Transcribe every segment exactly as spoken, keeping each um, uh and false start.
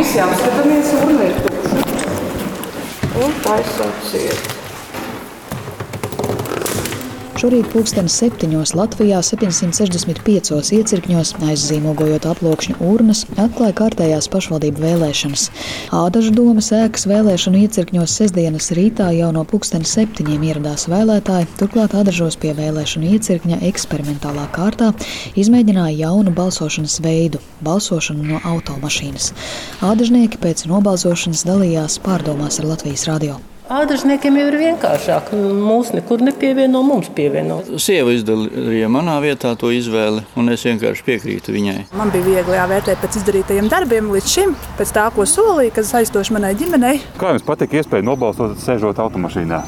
visi apskatāmies, urna ir tukša. Un taisam ciet. Šorīt pulksteni septiņos Latvijā septiņsimt sešdesmit piecos iecirkņos, aizzīmogojot aploksņu urnas, atklāja kārtējās pašvaldību vēlēšanas. Ādažu domes ēkas vēlēšanu iecirkņos sestdienas rītā jau no pulksteni septiņiem ieradās vēlētāji, turklāt Ādažos pie vēlēšanu iecirkņa eksperimentālā kārtā izmēģināja jaunu balsošanas veidu – balsošanu no automašīnas. Ādažnieki pēc nobalsošanas dalījās pārdomās ar Latvijas radio. Ādažniekiem jau ir vienkāršāk. Mūs nekur nepievieno, mums pievieno. Sieva izdarīja manā vietā to izvēli, un es vienkārši piekrītu viņai. Man bija viegli jāvērtēt pēc izdarītajiem darbiem līdz šim, pēc tā, ko solīja, kas aizstoši manai ģimenei. Kā jums patīk iespēja nobalsot, sēžot automašīnā?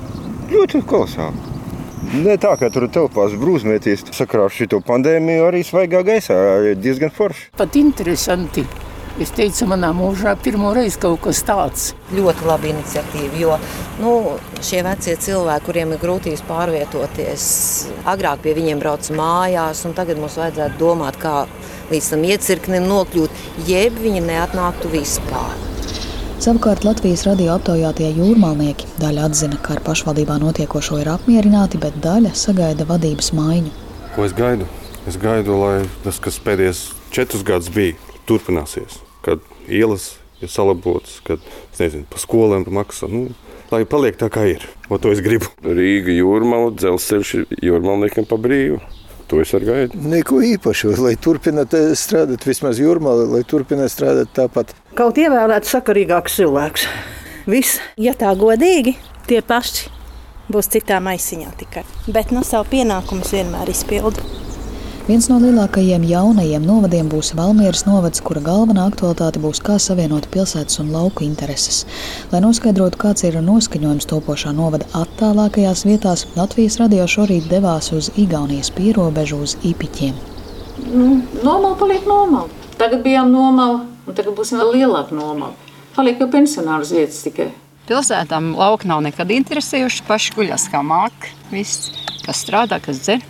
Ļoti kolosāli. Ne tā, ka tur telpās brūzmēties. Sakrāšu šito pandēmiju arī svaigā gaisā, diezgan forši. Pat interesanti. Es teicu, manā mūžā pirmo reizi kaut kas tāds. Ļoti laba iniciatīva, jo nu, šie vecie cilvēki, kuriem ir grūtības pārvietoties, agrāk pie viņiem brauc mājās, un tagad mums vajadzētu domāt, kā līdz tam iecirknim nokļūt, jeb viņi neatnāktu vispār. Savukārt Latvijas radio aptaujātie jūrmalnieki daļa atzina, ka ar pašvaldībā notiekošo ir apmierināti, bet daļa sagaida vadības maiņu. Ko es gaidu? Es gaidu, lai tas, kas pēdējos četrus gadus bija, turpināsies. Kad ielas ir salabotas, kad, es nezinu, pa skolēm maksā, nu, lai paliek tā, kā ir. O to es gribu. Rīga jūrmala, dzelzceļš jūrmalniekiem pa brīvu. To es arī gaidu. Neko īpašu, lai turpināt strādāt vismaz jūrmala, lai turpināt strādāt tāpat. Kaut ievēlēt sakarīgāks cilvēks. Viss. Ja tā godīgi, tie paši būs citā maisiņā tikai. Bet no savu pienākumus vienmēr izpildu. Viens no lielākajiem jaunajiem novadiem būs Valmieras novads, kura galvenā aktualitāte būs, kā savienot pilsētas un lauku intereses. Lai noskaidrotu, kāds ir noskaņojums topošā novada attālākajās vietās, Latvijas radio šorīt devās uz Igaunijas pierobežu uz Ipiķiem. Nu, nomala paliek nomala. Tagad bijām nomala, un tagad būsim vēl lielāka nomala. Paliek jau pensionāras vietas tikai. Pilsētām lauki nav nekad interesējuši, paši guļas kā māk. Viss, kas strādā, kas dzer.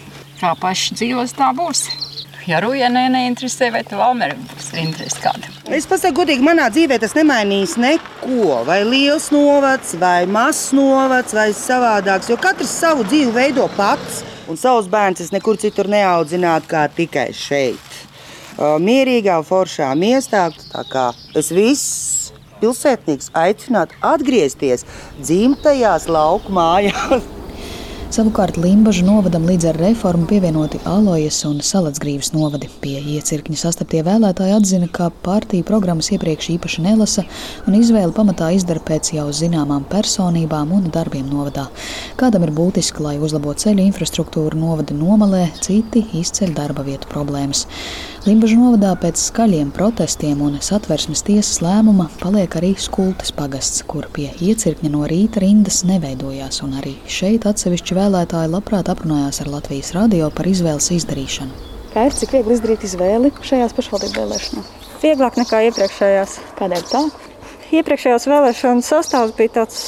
Kā paši dzīvos, tā būs. Ja Rujenē neinteresē, vai tu Valmeri būs interesi kāda. Es pasaku godīgi, manā dzīvē tas nemainīs neko. Vai liels novads, vai mazs novads, vai savādāks. Jo katrs savu dzīvi veido pats. Un savus bērns es nekur citur neaudzinātu kā tikai šeit. Mierīgā, foršā miestā. Tā kā es viss pilsētnieks aicinātu atgriezties dzimtajās lauku mājās. Savukārt Limbažu novadam līdz ar reformu pievienoti Alojas un Salacgrīvas novadi. Pie iecirkņa sastaptie vēlētāji atzina, ka partiju programmas iepriekš īpaši nelasa un izvēli pamatā izdara pēc jau zināmām personībām un darbiem novadā. Kādam ir būtiski, lai uzlabotu ceļu infrastruktūru novada nomalē, citi izceļ darba vietu problēmas. Limbažu novadā pēc skaļiem protestiem un satversmes tiesas lēmuma paliek arī Skultes pagasts, kur pie iecirkņa no rīta rindas neveidojās, un arī šeit atsevišķi vēlētāji labprāt aprunājās ar Latvijas radio par izvēles izdarīšanu. Kā ir, cik viegli izdarīt izvēli šajās pašvaldību vēlēšanās? Vieglāk nekā iepriekšējās. Kādēļ tā? Iepriekšējās vēlēšanu sastāvs bija tāds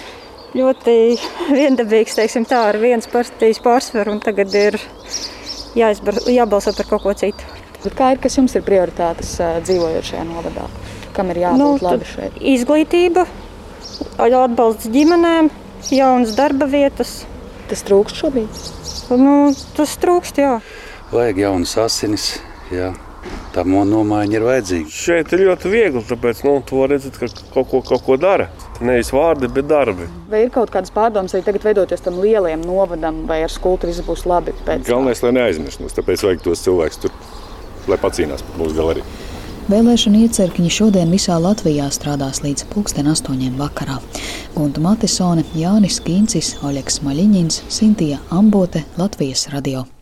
ļoti viendabīgs, teiksim tā, ar vienas partijas pārsvaru, un tagad ir jāizbar, jābalso par kaut ko citu. Bet kā ir, kas jums ir prioritātes dzīvojot šajā novadā? Kam ir jābūt nu, labi šeit? Izglītība, atbalsts ģimenēm, jaunas darba vietas. Tas trūkst šobrīd? Nu, tas trūkst, jā. Vajag jaunas asinis, jā. Tā nomaiņa ir vajadzīga. Šeit ir ļoti viegli, tāpēc nu, to redzat, ka kaut ko, kaut ko dara. Nevis vārdi, bet darbi. Vai ir kaut kādas pārdomas arī tagad veidoties tam lielajam novadam, vai ar Skultu viss būs labi? Pēc Galvenais, lai neaizmirst mums, tāpēc vajag tos cilvēkus tur, lai pacīnās par mūsu galeriju. Vēlēšanu iecirkņi šodien visā Latvijā strādās līdz pulksten astoņiem vakarā. Gunta Matisone, Jānis Kīncis, Oļegs Maļiņins, Sintija Ambote, Latvijas radio.